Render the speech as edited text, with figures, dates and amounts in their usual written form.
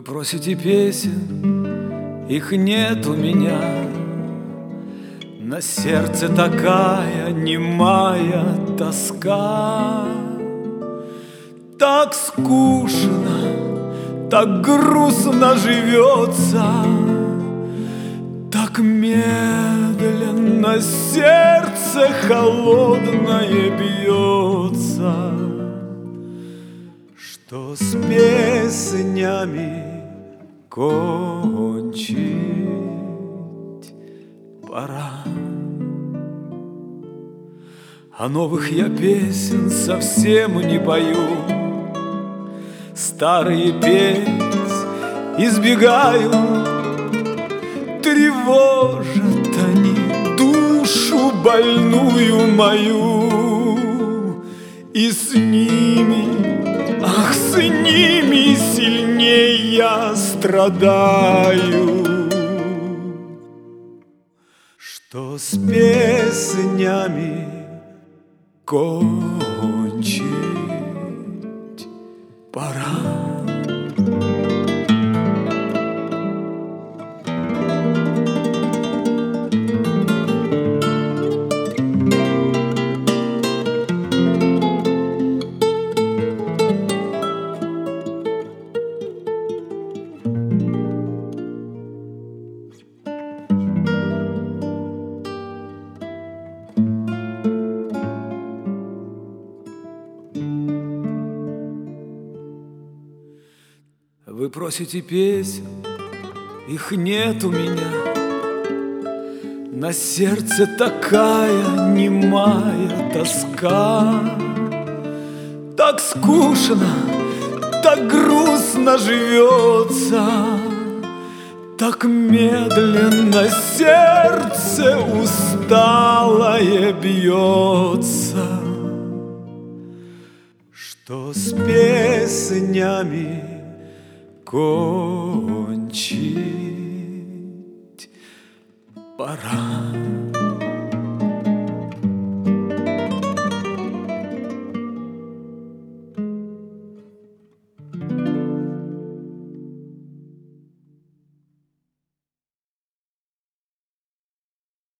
Вы просите песен, их нет у меня. На сердце такая немая тоска. Так скучно, так грустно живется, так медленно сердце холодное бьется, что с песнями кончить пора. А новых я песен совсем не пою, старые петь избегаю. Тревожат они душу больную мою, и с ними, ах, с ними сильнее я страдаю, что с песнями кончить пора. Вы просите песен, их нет у меня. На сердце такая немая тоска. Так скучно, так грустно живется, так медленно сердце усталое бьется, что с песнями кончить пора.